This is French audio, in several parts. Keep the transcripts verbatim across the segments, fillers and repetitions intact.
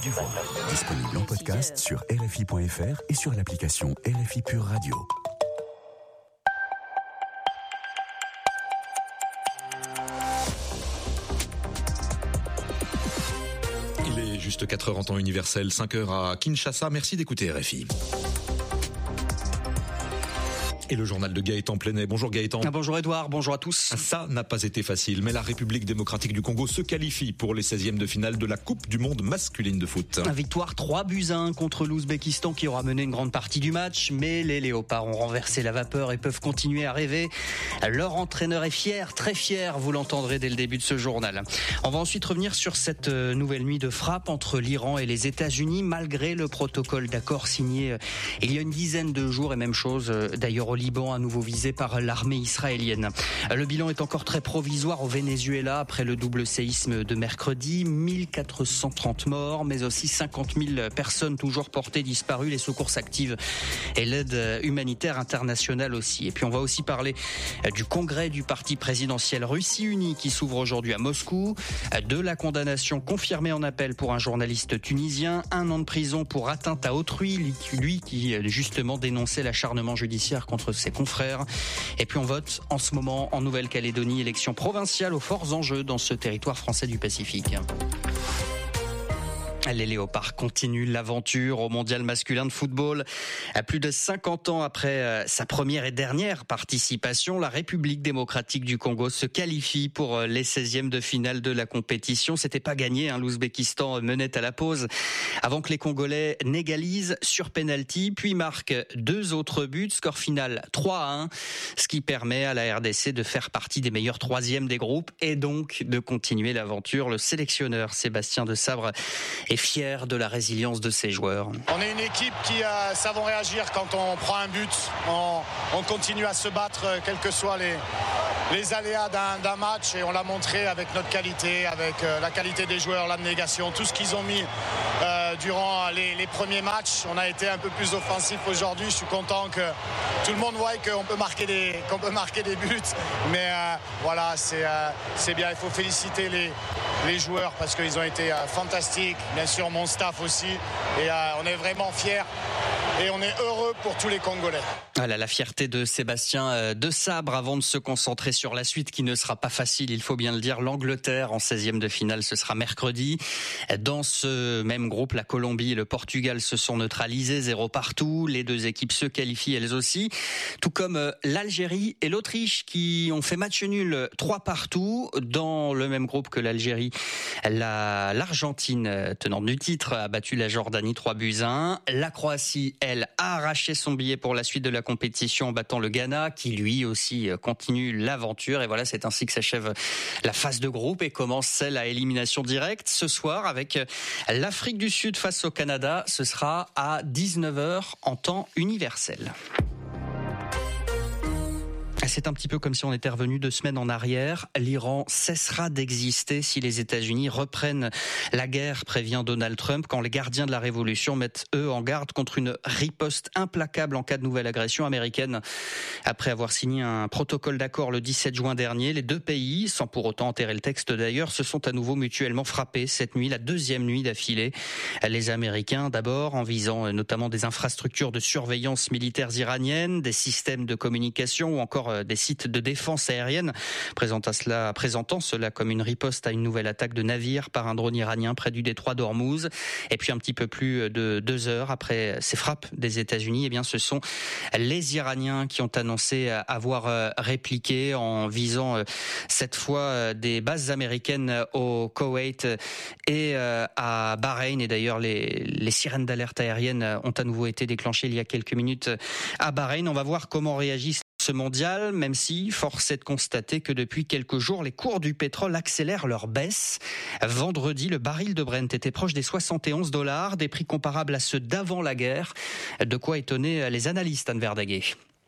du Voix. Disponible en podcast sur R F I point F R et sur l'application R F I Pure Radio. Il est juste quatre heures en temps universel, cinq heures à Kinshasa. Merci d'écouter R F I. Et le journal de Gaëtan Plenet. Bonjour Gaëtan. Ah, bonjour Edouard, bonjour à tous. Ça n'a pas été facile, mais la République démocratique du Congo se qualifie pour les seizièmes de finale de la Coupe du monde masculine de foot. Une victoire trois buts à un contre l'Ouzbékistan qui aura mené une grande partie du match, mais les Léopards ont renversé la vapeur et peuvent continuer à rêver. Leur entraîneur est fier, très fier, vous l'entendrez dès le début de ce journal. On va ensuite revenir sur cette nouvelle nuit de frappe entre l'Iran et les États-Unis, malgré le protocole d'accord signé il y a une dizaine de jours, et même chose d'ailleurs au Liban, à nouveau visé par l'armée israélienne. Le bilan est encore très provisoire au Venezuela après le double séisme de mercredi. mille quatre cent trente morts, mais aussi cinquante mille personnes toujours portées disparues. Les secours s'activent et l'aide humanitaire internationale aussi. Et puis on va aussi parler du congrès du parti présidentiel Russie Unie qui s'ouvre aujourd'hui à Moscou, de la condamnation confirmée en appel pour un journaliste tunisien, un an de prison pour atteinte à autrui, lui qui justement dénonçait l'acharnement judiciaire contre ses confrères. Et puis on vote en ce moment en Nouvelle-Calédonie, élection provinciale aux forts enjeux dans ce territoire français du Pacifique. Les Léopards continuent l'aventure au mondial masculin de football. À plus de cinquante ans après sa première et dernière participation, la République démocratique du Congo se qualifie pour les seizièmes de finale de la compétition. C'était pas gagné, hein. L'Ouzbékistan menait à la pause avant que les Congolais n'égalisent sur penalty, puis marquent deux autres buts. Score final trois à un, ce qui permet à la R D C de faire partie des meilleurs troisièmes des groupes et donc de continuer l'aventure. Le sélectionneur Sébastien de Sabre est fier de la résilience de ses joueurs. On est une équipe qui euh, savons réagir quand on prend un but. On, on continue à se battre, euh, quels que soient les, les aléas d'un, d'un match, et on l'a montré avec notre qualité, avec euh, la qualité des joueurs, l'abnégation, tout ce qu'ils ont mis euh, durant les, les premiers matchs. On a été un peu plus offensif aujourd'hui. Je suis content que tout le monde voie qu'on peut marquer des, qu'on peut marquer des buts. Mais euh, voilà, c'est, euh, c'est bien. Il faut féliciter les, les joueurs parce qu'ils ont été euh, fantastiques. Bien sûr, mon staff aussi. Et euh, on est vraiment fiers. Et on est heureux pour tous les Congolais. Voilà la fierté de Sébastien de Sabre avant de se concentrer sur la suite qui ne sera pas facile, il faut bien le dire. L'Angleterre en seizième de finale, ce sera mercredi. Dans ce même groupe, la Colombie et le Portugal se sont neutralisés, zéro partout. Les deux équipes se qualifient elles aussi, tout comme l'Algérie et l'Autriche qui ont fait match nul trois partout. Dans le même groupe que l'Algérie, la, l'Argentine, tenante du titre, a battu la Jordanie trois buts à un. La Croatie, elle, a arraché son billet pour la suite de la compétition en battant le Ghana, qui lui aussi continue l'aventure. Et voilà, c'est ainsi que s'achève la phase de groupe et commence celle à élimination directe. Ce soir, avec l'Afrique du Sud face au Canada, ce sera à dix-neuf heures en temps universel. C'est un petit peu comme si on était revenu deux semaines en arrière. L'Iran cessera d'exister si les États-Unis reprennent la guerre, prévient Donald Trump, quand les gardiens de la révolution mettent, eux, en garde contre une riposte implacable en cas de nouvelle agression américaine. Après avoir signé un protocole d'accord le dix-sept juin dernier, les deux pays, sans pour autant enterrer le texte d'ailleurs, se sont à nouveau mutuellement frappés cette nuit, la deuxième nuit d'affilée. Les Américains, d'abord, en visant notamment des infrastructures de surveillance militaires iraniennes, des systèmes de communication ou encore des sites de défense aérienne, présentant cela, présentant cela comme une riposte à une nouvelle attaque de navire par un drone iranien près du détroit d'Ormuz. Et puis un petit peu plus de deux heures après ces frappes des États-Unis, eh bien ce sont les Iraniens qui ont annoncé avoir répliqué en visant cette fois des bases américaines au Koweït et à Bahreïn. Et d'ailleurs les, les sirènes d'alerte aérienne ont à nouveau été déclenchées il y a quelques minutes à Bahreïn. On va voir comment réagissent ce mondial, même si force est de constater que depuis quelques jours, les cours du pétrole accélèrent leur baisse. Vendredi, le baril de Brent était proche des soixante et onze dollars, des prix comparables à ceux d'avant la guerre. De quoi étonner les analystes, Anne Verdaguet.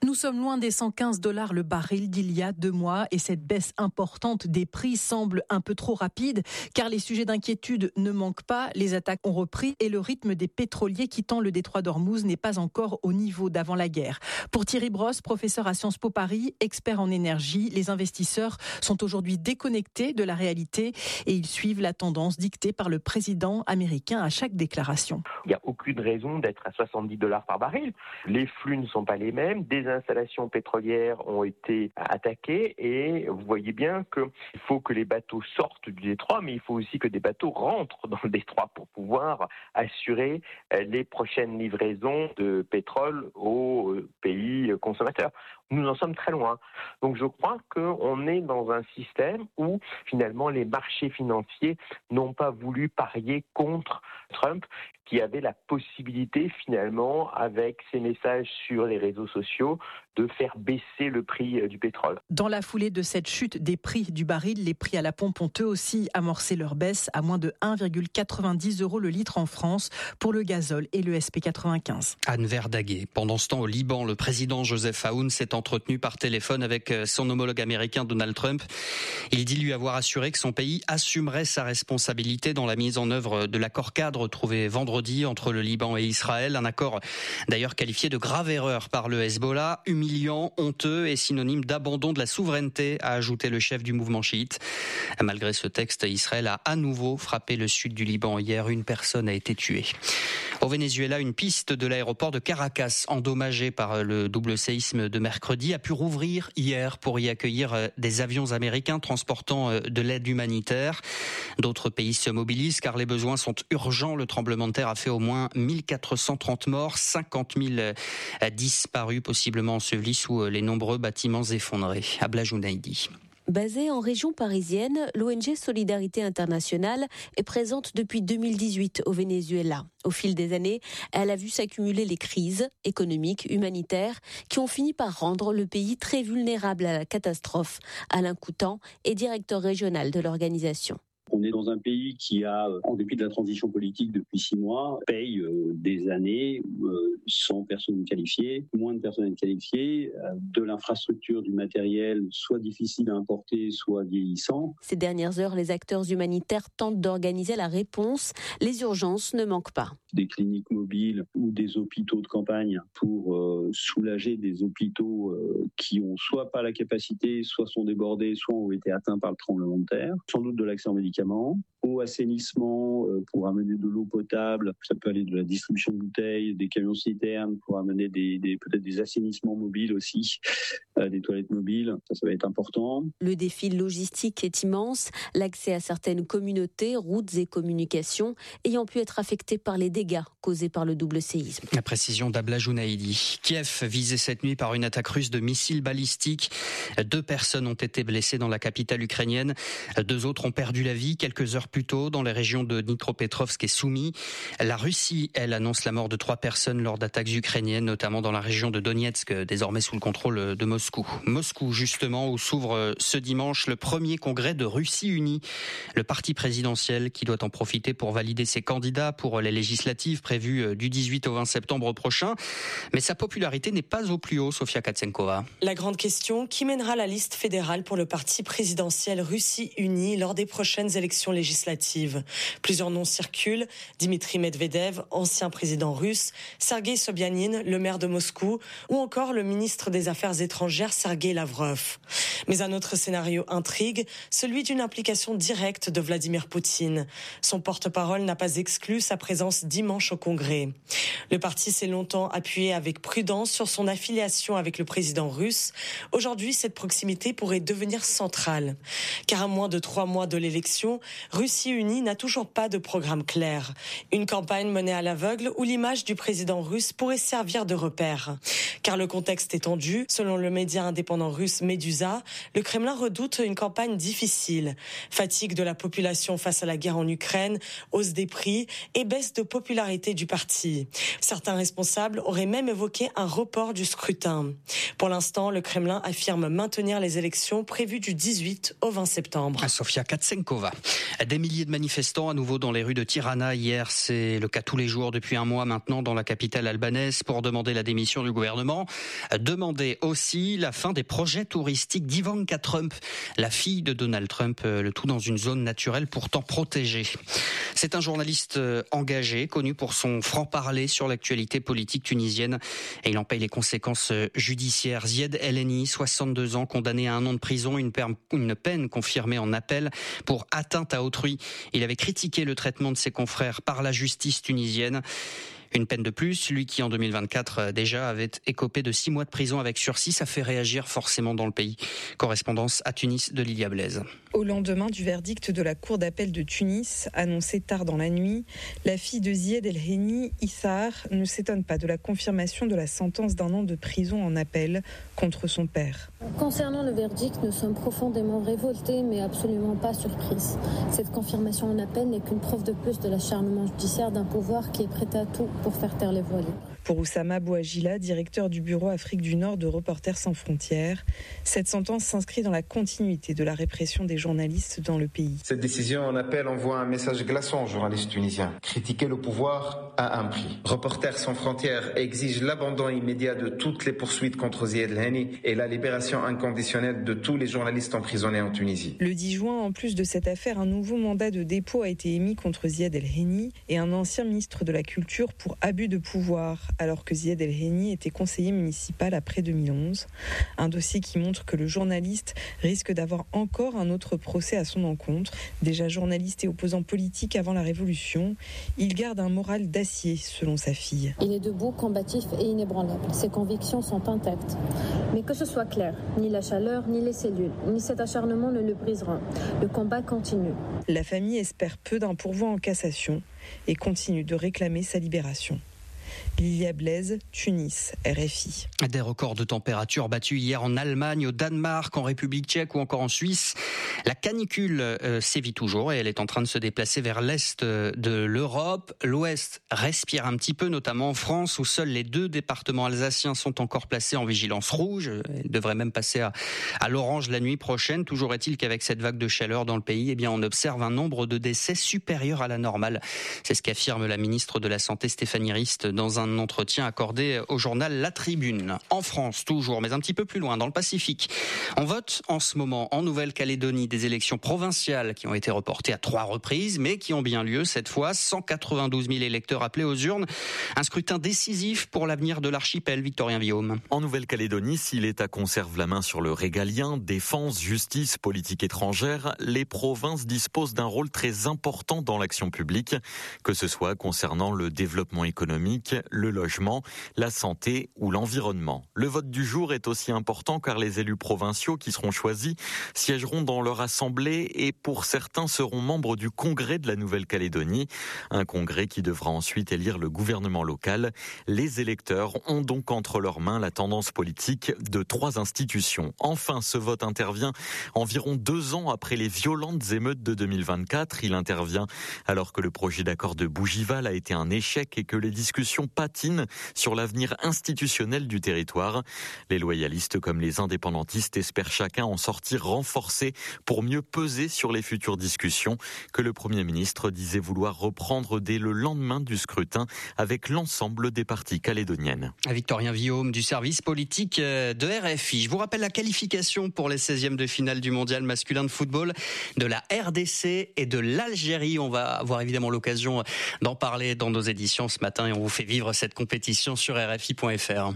Nous sommes loin des cent quinze dollars le baril d'il y a deux mois et cette baisse importante des prix semble un peu trop rapide car les sujets d'inquiétude ne manquent pas, les attaques ont repris et le rythme des pétroliers quittant le détroit d'Ormuz n'est pas encore au niveau d'avant la guerre. Pour Thierry Brosse, professeur à Sciences Po Paris, expert en énergie, les investisseurs sont aujourd'hui déconnectés de la réalité et ils suivent la tendance dictée par le président américain à chaque déclaration. Il n'y a aucune raison d'être à soixante-dix dollars par baril. Les flux ne sont pas les mêmes, des installations pétrolières ont été attaquées et vous voyez bien qu'il faut que les bateaux sortent du détroit, mais il faut aussi que des bateaux rentrent dans le détroit pour pouvoir assurer les prochaines livraisons de pétrole aux pays consommateurs. Nous en sommes très loin. Donc je crois qu'on est dans un système où finalement les marchés financiers n'ont pas voulu parier contre Trump, qui avait la possibilité finalement, avec ses messages sur les réseaux sociaux, de faire baisser le prix du pétrole. Dans la foulée de cette chute des prix du baril, les prix à la pompe ont eux aussi amorcé leur baisse à moins de un virgule quatre-vingt-dix euros le litre en France pour le gazole et le S P quatre-vingt-quinze. Anne Verdaguet. Pendant ce temps, au Liban, le président Joseph Aoun s'est entretenu par téléphone avec son homologue américain Donald Trump. Il dit lui avoir assuré que son pays assumerait sa responsabilité dans la mise en œuvre de l'accord cadre trouvé vendredi entre le Liban et Israël. Un accord d'ailleurs qualifié de grave erreur par le Hezbollah, humiliant, honteux et synonyme d'abandon de la souveraineté, a ajouté le chef du mouvement chiite. Malgré ce texte, Israël a à nouveau frappé le sud du Liban hier. Une personne a été tuée. Au Venezuela, une piste de l'aéroport de Caracas, endommagée par le double séisme de mercredi, a pu rouvrir hier pour y accueillir des avions américains transportant de l'aide humanitaire. D'autres pays se mobilisent car les besoins sont urgents. Le tremblement de terre a fait au moins mille quatre cent trente morts, cinquante mille disparus, possiblement ensevelis sous les nombreux bâtiments effondrés. Abla Jounaidi. Basée en région parisienne, l'O N G Solidarité Internationale est présente depuis deux mille dix-huit au Venezuela. Au fil des années, elle a vu s'accumuler les crises économiques, humanitaires, qui ont fini par rendre le pays très vulnérable à la catastrophe. Alain Coutan est directeur régional de l'organisation. On est dans un pays qui a, en dépit de la transition politique depuis six mois, paye euh, des années euh, sans personnes qualifiées, moins de personnel qualifié, euh, de l'infrastructure, du matériel, soit difficile à importer, soit vieillissant. Ces dernières heures, les acteurs humanitaires tentent d'organiser la réponse. Les urgences ne manquent pas. Des cliniques mobiles ou des hôpitaux de campagne pour euh, soulager des hôpitaux euh, qui ont soit pas la capacité, soit sont débordés, soit ont été atteints par le tremblement de terre. Sans doute de l'accès en médicaments, au assainissement euh, pour amener de l'eau potable. Ça peut aller de la distribution de bouteilles, des camions citernes pour amener des, des peut-être des assainissements mobiles aussi, euh, des toilettes mobiles. Ça, ça va être important. Le défi logistique est immense. L'accès à certaines communautés, routes et communications ayant pu être affectées par les dégâts causés par le double séisme. La précision d'Abla Jounaidi. Kiev visé cette nuit par une attaque russe de missiles balistiques. Deux personnes ont été blessées dans la capitale ukrainienne. Deux autres ont perdu la vie quelques heures plus tôt dans les régions de Dnipropetrovsk et Soumy. La Russie, elle, annonce la mort de trois personnes lors d'attaques ukrainiennes, notamment dans la région de Donetsk, désormais sous le contrôle de Moscou. Moscou, justement, où s'ouvre ce dimanche le premier congrès de Russie unie. Le parti présidentiel qui doit en profiter pour valider ses candidats pour les législatives prévues du dix-huit au vingt septembre prochain. Mais sa popularité n'est pas au plus haut, Sofia Katsenkova. La grande question, qui mènera la liste fédérale pour le parti présidentiel Russie unie lors des prochaines élections législatives? Plusieurs noms circulent. Dimitri Medvedev, ancien président russe, Sergei Sobyanin, le maire de Moscou, ou encore le ministre des Affaires étrangères Sergei Lavrov. Mais un autre scénario intrigue, celui d'une implication directe de Vladimir Poutine. Son porte-parole n'a pas exclu sa présence dimanche au Congrès. Le parti s'est longtemps appuyé avec prudence sur son affiliation avec le président russe. Aujourd'hui, cette proximité pourrait devenir centrale. Car à moins de trois mois de l'élection, Russie unie n'a toujours pas de programme clair. Une campagne menée à l'aveugle où l'image du président russe pourrait servir de repère. Car le contexte est tendu. Selon le média indépendant russe Medusa, le Kremlin redoute une campagne difficile. Fatigue de la population face à la guerre en Ukraine, hausse des prix et baisse de popularité du parti. Certains responsables auraient même évoqué un report du scrutin. Pour l'instant, le Kremlin affirme maintenir les élections prévues du dix-huit au vingt septembre. Sofia Katsenkova. Des milliers de manifestants à nouveau dans les rues de Tirana hier. C'est le cas tous les jours depuis un mois maintenant dans la capitale albanaise pour demander la démission du gouvernement. Demander aussi la fin des projets touristiques d'Ivanka Trump, la fille de Donald Trump, le tout dans une zone naturelle pourtant protégée. C'est un journaliste engagé, connu pour son franc-parler sur l'actualité politique tunisienne et il en paye les conséquences judiciaires. Zied El Henni, soixante-deux ans, condamné à un an de prison, une peine, une peine confirmée en appel pour atteinte à autrui. Il avait critiqué le traitement de ses confrères par la justice tunisienne. Une peine de plus, lui qui en deux mille vingt-quatre déjà avait écopé de six mois de prison avec sursis, ça fait réagir forcément dans le pays. Correspondance à Tunis de Lilia Blaise. Au lendemain du verdict de la cour d'appel de Tunis, annoncé tard dans la nuit, la fille de Zied El Henni, Issar, ne s'étonne pas de la confirmation de la sentence d'un an de prison en appel contre son père. Concernant le verdict, nous sommes profondément révoltés mais absolument pas surprises. Cette confirmation en appel n'est qu'une preuve de plus de l'acharnement judiciaire d'un pouvoir qui est prêt à tout pour faire taire les voix libres. Pour Oussama Bouagila, directeur du bureau Afrique du Nord de Reporters sans frontières, cette sentence s'inscrit dans la continuité de la répression des journalistes dans le pays. Cette décision en appel envoie un message glaçant aux journalistes tunisiens. Critiquer le pouvoir a un prix. Reporters sans frontières exige l'abandon immédiat de toutes les poursuites contre Zied El Henni et la libération inconditionnelle de tous les journalistes emprisonnés en Tunisie. Le dix juin, en plus de cette affaire, un nouveau mandat de dépôt a été émis contre Zied El Henni et un ancien ministre de la Culture pour abus de pouvoir, alors que Zied El Henni était conseiller municipal après deux mille onze. Un dossier qui montre que le journaliste risque d'avoir encore un autre procès à son encontre. Déjà journaliste et opposant politique avant la Révolution, il garde un moral d'acier, selon sa fille. Il est debout, combatif et inébranlable. Ses convictions sont intactes. Mais que ce soit clair, ni la chaleur, ni les cellules, ni cet acharnement ne le briseront. Le combat continue. La famille espère peu d'un pourvoi en cassation et continue de réclamer sa libération. Lilia Blaise, Tunis, R F I. Des records de température battus hier en Allemagne, au Danemark, en République tchèque ou encore en Suisse. La canicule euh, sévit toujours et elle est en train de se déplacer vers l'est de l'Europe. L'ouest respire un petit peu, notamment en France, où seuls les deux départements alsaciens sont encore placés en vigilance rouge. Ils devraient même passer à, à l'orange la nuit prochaine. Toujours est-il qu'avec cette vague de chaleur dans le pays, eh bien, on observe un nombre de décès supérieur à la normale. C'est ce qu'affirme la ministre de la Santé, Stéphanie Rist, dans un un entretien accordé au journal La Tribune. En France, toujours, mais un petit peu plus loin, dans le Pacifique. On vote en ce moment en Nouvelle-Calédonie des élections provinciales qui ont été reportées à trois reprises, mais qui ont bien lieu cette fois. cent quatre-vingt-douze mille électeurs appelés aux urnes. Un scrutin décisif pour l'avenir de l'archipel. Victorien Villaume. En Nouvelle-Calédonie, si l'État conserve la main sur le régalien, défense, justice, politique étrangère, les provinces disposent d'un rôle très important dans l'action publique, que ce soit concernant le développement économique, le logement, la santé ou l'environnement. Le vote du jour est aussi important car les élus provinciaux qui seront choisis siégeront dans leur assemblée et pour certains seront membres du Congrès de la Nouvelle-Calédonie. Un congrès qui devra ensuite élire le gouvernement local. Les électeurs ont donc entre leurs mains la tendance politique de trois institutions. Enfin, ce vote intervient environ deux ans après les violentes émeutes de deux mille vingt-quatre. Il intervient alors que le projet d'accord de Bougival a été un échec et que les discussions patine sur l'avenir institutionnel du territoire. Les loyalistes comme les indépendantistes espèrent chacun en sortir renforcés pour mieux peser sur les futures discussions que le Premier ministre disait vouloir reprendre dès le lendemain du scrutin avec l'ensemble des parties calédoniennes. Victorien Villaume du service politique de R F I. Je vous rappelle la qualification pour les seizièmes de finale du mondial masculin de football de la R D C et de l'Algérie. On va avoir évidemment l'occasion d'en parler dans nos éditions ce matin et on vous fait vivre cette compétition sur R F I point F R.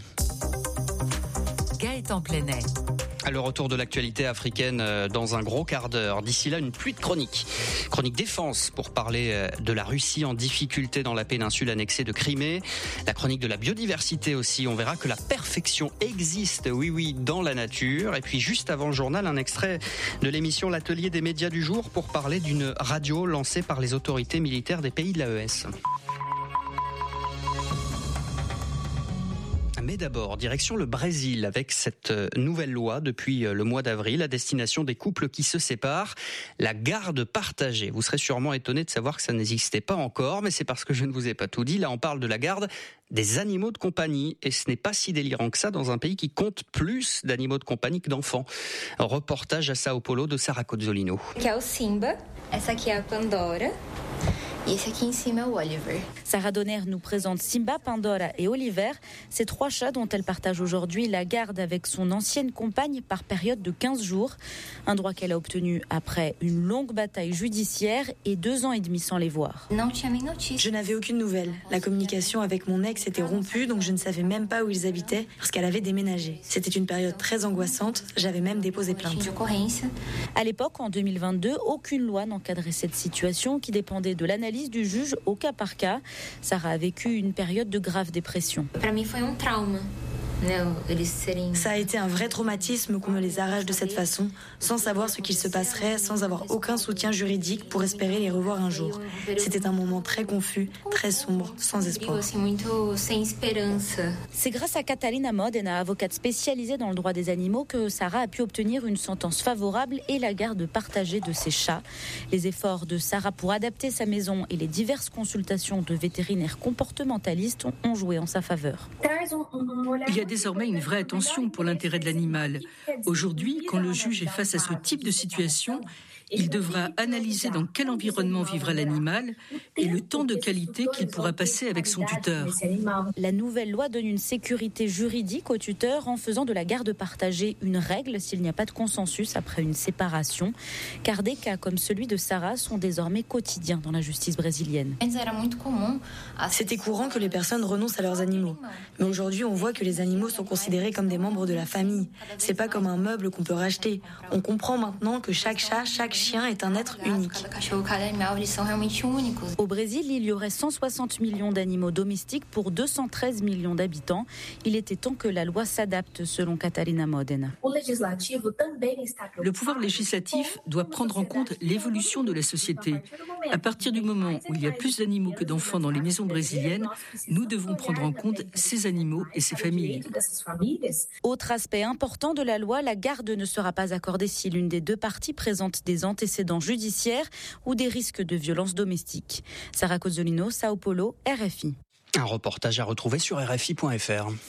Gaëtan Plenet. Le retour de l'actualité africaine dans un gros quart d'heure. D'ici là, une pluie de chroniques. Chronique défense pour parler de la Russie en difficulté dans la péninsule annexée de Crimée. La chronique de la biodiversité aussi. On verra que la perfection existe, oui, oui, dans la nature. Et puis juste avant le journal, un extrait de l'émission L'Atelier des médias du jour pour parler d'une radio lancée par les autorités militaires des pays de l'A E S. Mais d'abord, direction le Brésil avec cette nouvelle loi depuis le mois d'avril à destination des couples qui se séparent, la garde partagée. Vous serez sûrement étonné de savoir que ça n'existait pas encore, mais c'est parce que je ne vous ai pas tout dit. Là, on parle de la garde des animaux de compagnie et ce n'est pas si délirant que ça dans un pays qui compte plus d'animaux de compagnie que d'enfants. Un reportage à Sao Paulo de Sarah Cozzolino. Que é o Simba, essa aqui é a Pandora. Et esse aqui em cima é o Oliver. Sarah Donner nous présente Simba, Pandora et Oliver, ces trois chats dont elle partage aujourd'hui la garde avec son ancienne compagne par période de quinze jours. Un droit qu'elle a obtenu après une longue bataille judiciaire et deux ans et demi sans les voir. Je n'avais aucune nouvelle. La communication avec mon ex était rompue, donc je ne savais même pas où ils habitaient parce qu'elle avait déménagé. C'était une période très angoissante, j'avais même déposé plainte. À l'époque, en deux mille vingt-deux, aucune loi n'encadrait cette situation qui dépendait de l'analyse du juge au cas par cas. Sarah a vécu une période de grave dépression. Ça a été un vrai traumatisme qu'on me les arrache de cette façon, sans savoir ce qu'il se passerait, sans avoir aucun soutien juridique pour espérer les revoir un jour. C'était un moment très confus, très sombre, sans espoir. C'est grâce à Catalina Modena, avocate spécialisée dans le droit des animaux, que Sarah a pu obtenir une sentence favorable et la garde partagée de ses chats. Les efforts de Sarah pour adapter sa maison et les diverses consultations de vétérinaires comportementalistes ont joué en sa faveur. Il y a désormais une vraie attention pour l'intérêt de l'animal. Aujourd'hui, quand le juge est face à ce type de situation, il devra analyser dans quel environnement vivra l'animal et le temps de qualité qu'il pourra passer avec son tuteur. La nouvelle loi donne une sécurité juridique au tuteur en faisant de la garde partagée une règle s'il n'y a pas de consensus après une séparation, car des cas comme celui de Sarah sont désormais quotidiens dans la justice brésilienne. C'était courant que les personnes renoncent à leurs animaux. Mais aujourd'hui, on voit que les animaux sont considérés comme des membres de la famille. C'est pas comme un meuble qu'on peut racheter. On comprend maintenant que chaque chat, chaque chien est un être unique. Au Brésil, il y aurait cent soixante millions d'animaux domestiques pour deux cent treize millions d'habitants. Il était temps que la loi s'adapte, selon Catalina Modena. Le pouvoir législatif doit prendre en compte l'évolution de la société. À partir du moment où il y a plus d'animaux que d'enfants dans les maisons brésiliennes, nous devons prendre en compte ces animaux et ces familles. Autre aspect important de la loi, la garde ne sera pas accordée si l'une des deux parties présente des antécédents judiciaires ou des risques de violence domestique. Sarah Cozzolino, Sao Paulo, R F I. Un reportage à retrouver sur R F I point F R.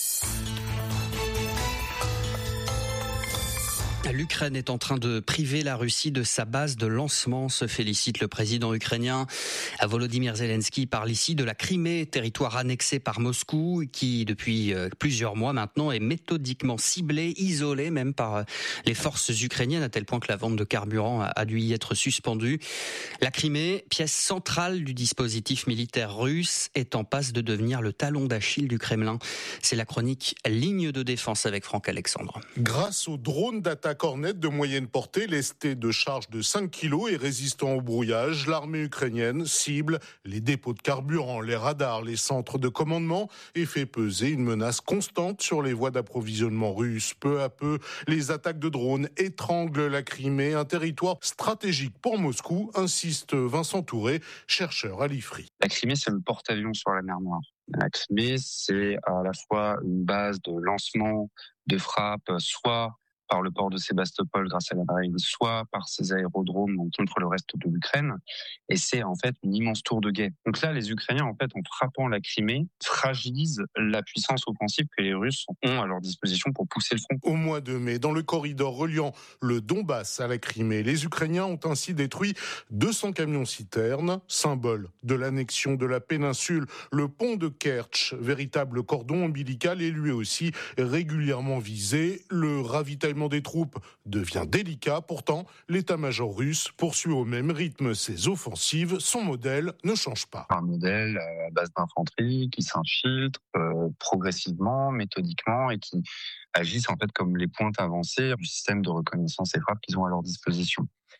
L'Ukraine est en train de priver la Russie de sa base de lancement, se félicite le président ukrainien. Volodymyr Zelensky parle ici de la Crimée, territoire annexé par Moscou, qui depuis plusieurs mois maintenant est méthodiquement ciblé, isolé même par les forces ukrainiennes, à tel point que la vente de carburant a dû y être suspendue. La Crimée, pièce centrale du dispositif militaire russe, est en passe de devenir le talon d'Achille du Kremlin. C'est la chronique Ligne de défense avec Franck Alexandre. Grâce aux drones d'attaque Hornet de moyenne portée, lestés de charge de cinq kilos et résistant au brouillage, l'armée ukrainienne cible les dépôts de carburant, les radars, les centres de commandement et fait peser une menace constante sur les voies d'approvisionnement russes. Peu à peu, les attaques de drones étranglent la Crimée, un territoire stratégique pour Moscou, insiste Vincent Touré, chercheur à l'I F R I. La Crimée, c'est le porte-avions sur la mer Noire. La Crimée, c'est à la fois une base de lancement, de frappe, soit par le port de Sébastopol grâce à la marine, soit par ses aérodromes contre le reste de l'Ukraine. Et c'est en fait une immense tour de guet. Donc là, les Ukrainiens, en fait, en frappant la Crimée, fragilisent la puissance offensive que les Russes ont à leur disposition pour pousser le front. Au mois de mai, dans le corridor reliant le Donbass à la Crimée, les Ukrainiens ont ainsi détruit deux cents camions-citernes, symbole de l'annexion de la péninsule. Le pont de Kertch, véritable cordon ombilical, est lui aussi régulièrement visé. Le ravitaillement des troupes devient délicat. Pourtant, l'état-major russe poursuit au même rythme ses offensives. Son modèle ne change pas. Un modèle à base d'infanterie qui s'infiltre euh, progressivement, méthodiquement et qui agissent en fait comme les pointes avancées du système de reconnaissance et frappe qu'ils ont à leur disposition.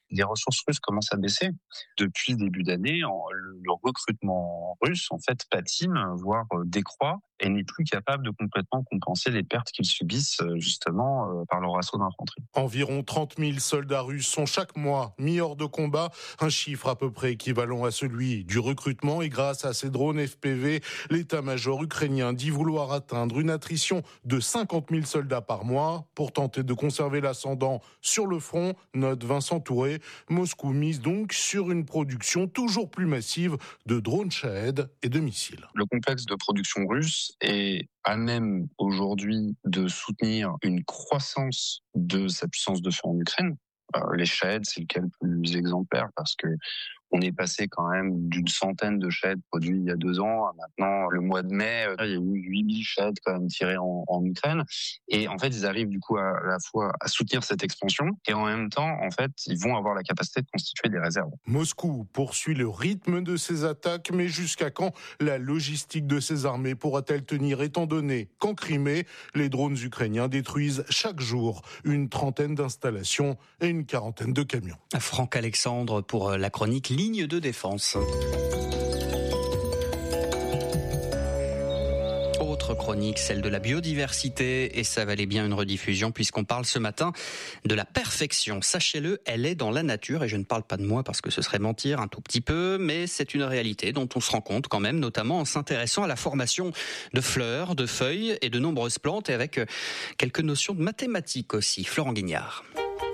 Les ressources russes commencent à baisser. Depuis le début d'année, le recrutement russe en fait patine, voire décroît, et n'est plus capable de complètement compenser les pertes qu'ils subissent justement par leur assaut d'infanterie. Environ trente mille soldats russes sont chaque mois mis hors de combat, un chiffre à peu près équivalent à celui du recrutement, et grâce à ces drones F P V, l'état-major ukrainien dit vouloir atteindre une attrition de cinquante mille soldats par mois pour tenter de conserver l'ascendant sur le front, note Vincent Touré. Moscou mise donc sur une production toujours plus massive de drones Shahed et de missiles. Le complexe de production russe est à même aujourd'hui de soutenir une croissance de sa puissance de feu en Ukraine. Euh, les Shahed, c'est le cas le plus exemplaire parce que on est passé quand même d'une centaine de Shahed produits il y a deux ans à maintenant, le mois de mai, il y a eu huit mille Shahed quand même tirés en, en Ukraine. Et en fait, ils arrivent du coup à, à la fois à soutenir cette expansion et en même temps, en fait, ils vont avoir la capacité de constituer des réserves. Moscou poursuit le rythme de ses attaques, mais jusqu'à quand la logistique de ses armées pourra-t-elle tenir, étant donné qu'en Crimée, les drones ukrainiens détruisent chaque jour une trentaine d'installations et une quarantaine de camions. Franck Alexandre pour la chronique Ligne de défense. Autre chronique, celle de la biodiversité, et ça valait bien une rediffusion puisqu'on parle ce matin de la perfection. Sachez-le, elle est dans la nature, et je ne parle pas de moi parce que ce serait mentir un tout petit peu, mais c'est une réalité dont on se rend compte quand même, notamment en s'intéressant à la formation de fleurs, de feuilles et de nombreuses plantes, et avec quelques notions de mathématiques aussi. Florent Guignard.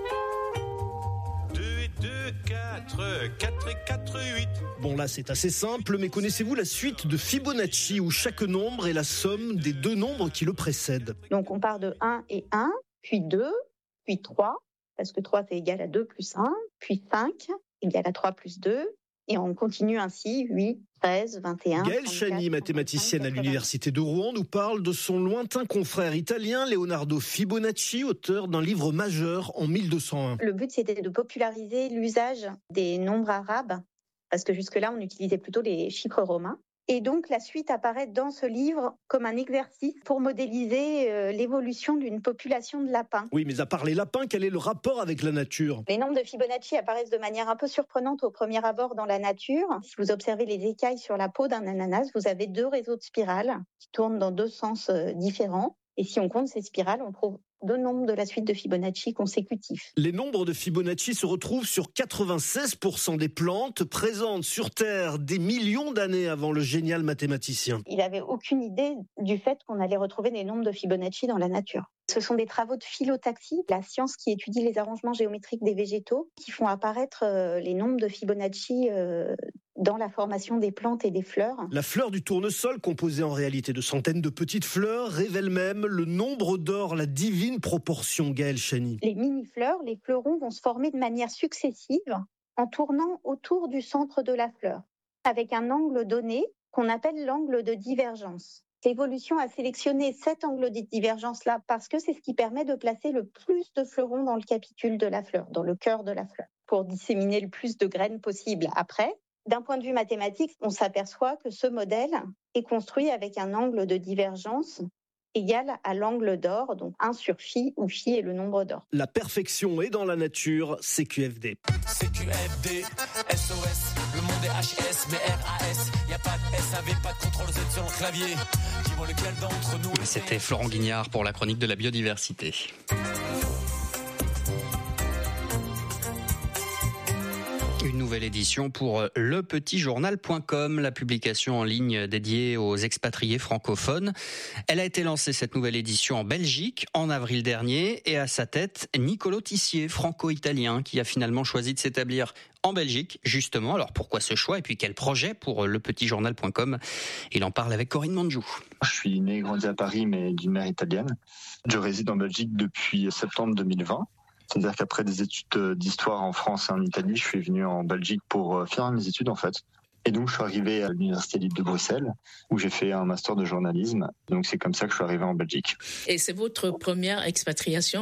quatre et quatre, huit. Bon là c'est assez simple, mais connaissez-vous la suite de Fibonacci où chaque nombre est la somme des deux nombres qui le précèdent? Donc on part de un et un, puis deux, puis trois, parce que trois c'est égal à deux plus un, puis cinq égal à trois plus deux, et on continue ainsi, huit, treize, vingt et un. Gaëlle Chani, mathématicienne à l'université de Rouen, nous parle de son lointain confrère italien Leonardo Fibonacci, auteur d'un livre majeur en mille deux cent un. Le but c'était de populariser l'usage des nombres arabes, parce que jusque-là on utilisait plutôt les chiffres romains. Et donc la suite apparaît dans ce livre comme un exercice pour modéliser euh, l'évolution d'une population de lapins. Oui, mais à part les lapins, quel est le rapport avec la nature? Les nombres de Fibonacci apparaissent de manière un peu surprenante au premier abord dans la nature. Si vous observez les écailles sur la peau d'un ananas, vous avez deux réseaux de spirales qui tournent dans deux sens euh, différents. Et si on compte ces spirales, on trouve deux nombres de la suite de Fibonacci consécutifs. Les nombres de Fibonacci se retrouvent sur quatre-vingt-seize pour cent des plantes présentes sur Terre des millions d'années avant le génial mathématicien. Il n'avait aucune idée du fait qu'on allait retrouver des nombres de Fibonacci dans la nature. Ce sont des travaux de phyllotaxie, la science qui étudie les arrangements géométriques des végétaux, qui font apparaître les nombres de Fibonacci dans la formation des plantes et des fleurs. La fleur du tournesol, composée en réalité de centaines de petites fleurs, révèle même le nombre d'or, la divine proportion, Gaëlle Chani. Les mini-fleurs, les fleurons vont se former de manière successive en tournant autour du centre de la fleur, avec un angle donné qu'on appelle l'angle de divergence. L'évolution a sélectionné cet angle de divergence-là parce que c'est ce qui permet de placer le plus de fleurons dans le capitule de la fleur, dans le cœur de la fleur, pour disséminer le plus de graines possible. Après, d'un point de vue mathématique, on s'aperçoit que ce modèle est construit avec un angle de divergence égal à l'angle d'or, donc un sur phi, où phi est le nombre d'or. La perfection est dans la nature, C Q F D. C Q F D, S O S, le monde est H S, mais R A S, y a pas de S A V, pas de contrôle Z sur le clavier. Dis-moi lequel d'entre nous... C'était Florent Guignard pour la chronique de la biodiversité. Une nouvelle édition pour le petit journal point com, la publication en ligne dédiée aux expatriés francophones. Elle a été lancée, cette nouvelle édition, en Belgique en avril dernier, et à sa tête, Niccolò Tissier, franco-italien, qui a finalement choisi de s'établir en Belgique, justement. Alors pourquoi ce choix et puis quel projet pour le petit journal point com? Il en parle avec Corinne Manjou. Je suis né et grandi à Paris, mais d'une mère italienne. Je réside en Belgique depuis septembre deux mille vingt. C'est-à-dire qu'après des études d'histoire en France et en Italie, je suis venu en Belgique pour finir mes études en fait. Et donc je suis arrivé à l'Université libre de Bruxelles où j'ai fait un master de journalisme. Donc c'est comme ça que je suis arrivé en Belgique. Et c'est votre première expatriation?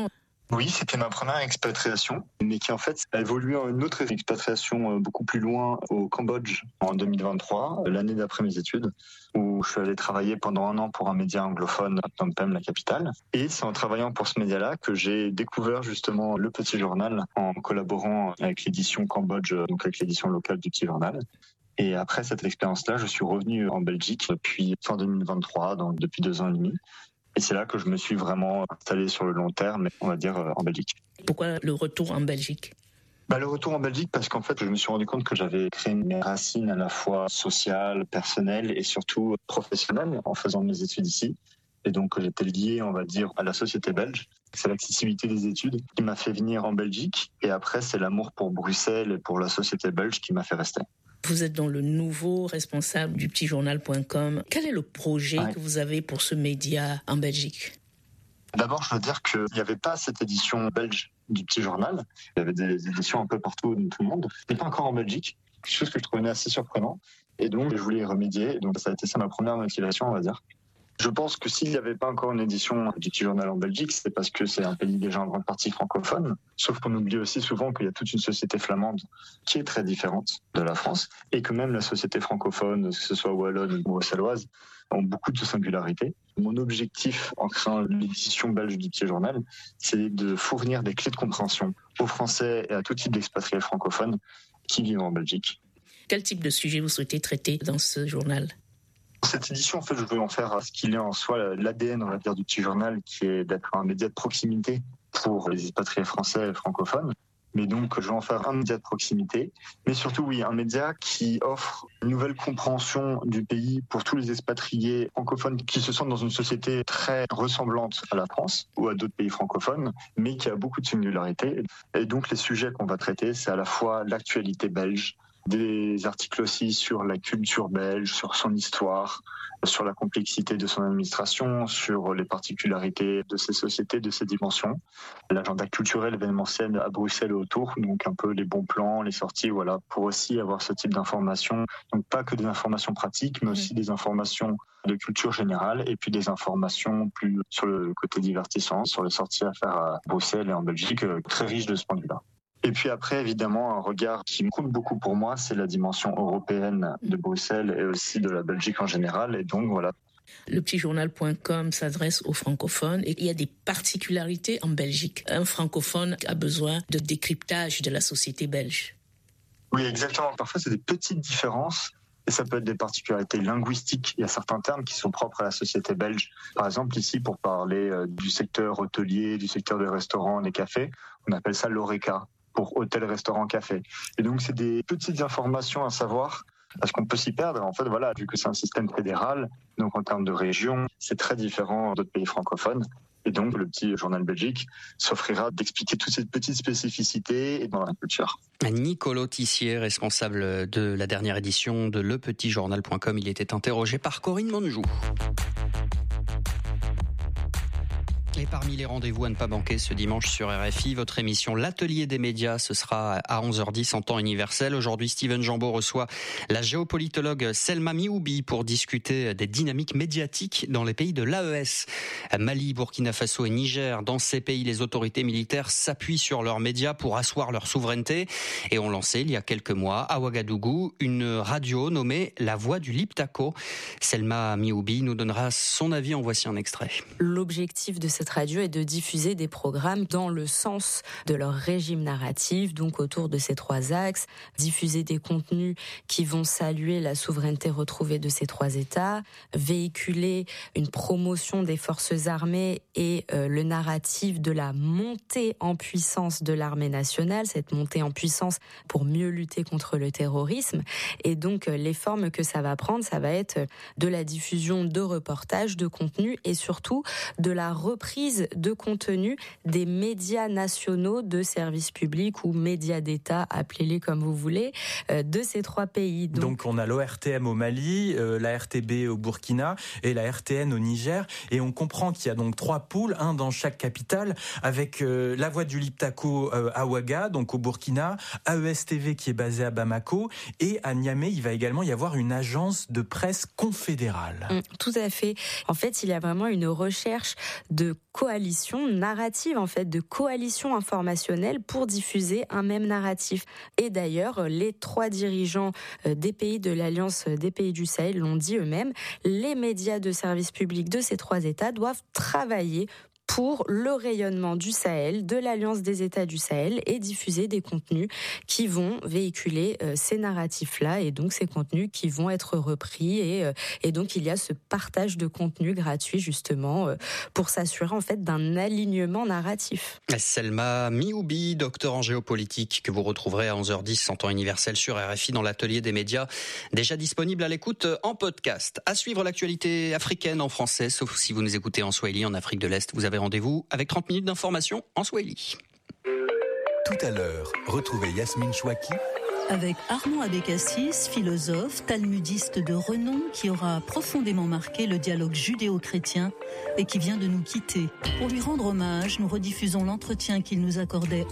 Oui, c'était ma première expatriation, mais qui en fait a évolué en une autre expatriation beaucoup plus loin au Cambodge en deux mille vingt-trois, l'année d'après mes études, où je suis allé travailler pendant un an pour un média anglophone à Phnom Penh, la capitale. Et c'est en travaillant pour ce média-là que j'ai découvert justement Le Petit Journal en collaborant avec l'édition Cambodge, donc avec l'édition locale du Petit Journal. Et après cette expérience-là, je suis revenu en Belgique depuis fin deux mille vingt-trois, donc depuis deux ans et demi. Et c'est là que je me suis vraiment installé sur le long terme, on va dire, en Belgique. Pourquoi le retour en Belgique ? Bah, le retour en Belgique parce qu'en fait, je me suis rendu compte que j'avais créé mes racines à la fois sociales, personnelles et surtout professionnelles en faisant mes études ici. Et donc, j'étais lié, on va dire, à la société belge. C'est l'accessibilité des études qui m'a fait venir en Belgique. Et après, c'est l'amour pour Bruxelles et pour la société belge qui m'a fait rester. Vous êtes dans le nouveau responsable du petit journal point com. Quel est le projet ouais. que vous avez pour ce média en Belgique ? D'abord, je veux dire qu'il n'y avait pas cette édition belge du Petit Journal. Il y avait des éditions un peu partout dans tout le monde, mais pas encore en Belgique. Quelque chose que je trouvais assez surprenant. Et donc, je voulais y remédier. Donc, ça a été ça ma première motivation, on va dire. Je pense que s'il n'y avait pas encore une édition du Petit Journal en Belgique, c'est parce que c'est un pays déjà en grande partie francophone. Sauf qu'on oublie aussi souvent qu'il y a toute une société flamande qui est très différente de la France et que même la société francophone, que ce soit wallonne ou bruxelloise, ont beaucoup de singularités. Mon objectif en créant l'édition belge du Petit Journal, c'est de fournir des clés de compréhension aux Français et à tout type d'expatriés francophones qui vivent en Belgique. Quel type de sujet vous souhaitez traiter dans ce journal ? Cette édition, en fait, je veux en faire ce qu'il est en soi l'A D N, on va dire, du Petit Journal, qui est d'être un média de proximité pour les expatriés français et francophones. Mais donc, je veux en faire un média de proximité, mais surtout, oui, un média qui offre une nouvelle compréhension du pays pour tous les expatriés francophones qui se sentent dans une société très ressemblante à la France ou à d'autres pays francophones, mais qui a beaucoup de singularités. Et donc, les sujets qu'on va traiter, c'est à la fois l'actualité belge, des articles aussi sur la culture belge, sur son histoire, sur la complexité de son administration, sur les particularités de ces sociétés, de ces dimensions. L'agenda culturel événementiel à Bruxelles et autour, donc un peu les bons plans, les sorties, voilà, pour aussi avoir ce type d'informations. Donc pas que des informations pratiques, mais aussi des informations de culture générale et puis des informations plus sur le côté divertissant, sur les sorties à faire à Bruxelles et en Belgique, très riches de ce point de vue-là. Et puis après, évidemment, un regard qui me compte beaucoup pour moi, c'est la dimension européenne de Bruxelles et aussi de la Belgique en général. Et donc, voilà. Le petit journal point com s'adresse aux francophones et il y a des particularités en Belgique. Un francophone a besoin de décryptage de la société belge. Oui, exactement. Parfois, c'est des petites différences. Et ça peut être des particularités linguistiques. Il y a certains termes qui sont propres à la société belge. Par exemple, ici, pour parler du secteur hôtelier, du secteur des restaurants, des cafés, on appelle ça l'ORECA, pour hôtel, restaurant, café. Et donc, c'est des petites informations à savoir, parce qu'on peut s'y perdre. En fait, voilà, vu que c'est un système fédéral, donc en termes de région, c'est très différent d'autres pays francophones. Et donc, le petit journal belgique s'offrira d'expliquer toutes ces petites spécificités et dans la culture. Nicolo Tissier, responsable de la dernière édition de le petit journal point com, il était interrogé par Corinne Monjou. Et parmi les rendez-vous à ne pas manquer ce dimanche sur R F I, votre émission L'Atelier des médias, ce sera à onze heures dix en temps universel. Aujourd'hui, Steven Jambeau reçoit la géopolitologue Selma Mioubi pour discuter des dynamiques médiatiques dans les pays de l'A E S. Mali, Burkina Faso et Niger. Dans ces pays, les autorités militaires s'appuient sur leurs médias pour asseoir leur souveraineté et ont lancé il y a quelques mois à Ouagadougou une radio nommée La Voix du Liptako. Selma Mioubi nous donnera son avis, en voici un extrait. L'objectif de cette radio est de diffuser des programmes dans le sens de leur régime narratif, donc autour de ces trois axes, diffuser des contenus qui vont saluer la souveraineté retrouvée de ces trois États, véhiculer une promotion des forces armées et euh, le narratif de la montée en puissance de l'armée nationale, cette montée en puissance pour mieux lutter contre le terrorisme. Et donc euh, les formes que ça va prendre, ça va être de la diffusion de reportages, de contenus et surtout de la reprise de contenu des médias nationaux de services publics ou médias d'État, appelez-les comme vous voulez, euh, de ces trois pays. Donc, Donc on a l'O R T M au Mali, euh, la R T B au Burkina et la R T N au Niger. Et on comprend qu'il y a donc trois pôles, un dans chaque capitale, avec euh, la Voix du Liptako euh, à Ouaga, donc au Burkina, A E S T V qui est basée à Bamako, et à Niamey, il va également y avoir une agence de presse confédérale. Mmh, tout à fait. En fait, il y a vraiment une recherche de coalition narrative, en fait, de coalition informationnelle pour diffuser un même narratif. Et d'ailleurs, les trois dirigeants des pays de l'Alliance des pays du Sahel l'ont dit eux-mêmes, les médias de service public de ces trois États doivent travailler pour le rayonnement du Sahel, de l'Alliance des États du Sahel, et diffuser des contenus qui vont véhiculer euh, ces narratifs-là, et donc ces contenus qui vont être repris, et, euh, et donc il y a ce partage de contenus gratuits justement euh, pour s'assurer en fait d'un alignement narratif. Selma Mioubi, docteur en géopolitique, que vous retrouverez à onze heures dix en temps universel sur R F I dans l'atelier des médias, déjà disponible à l'écoute en podcast. À suivre l'actualité africaine en français, sauf si vous nous écoutez en Swahili en Afrique de l'Est. Vous avez rendez-vous avec trente minutes d'information en Swahili. Tout à l'heure, retrouvez Yasmine Chouaki avec Armand Abécassis, philosophe, talmudiste de renom qui aura profondément marqué le dialogue judéo-chrétien et qui vient de nous quitter. Pour lui rendre hommage, nous rediffusons l'entretien qu'il nous accordait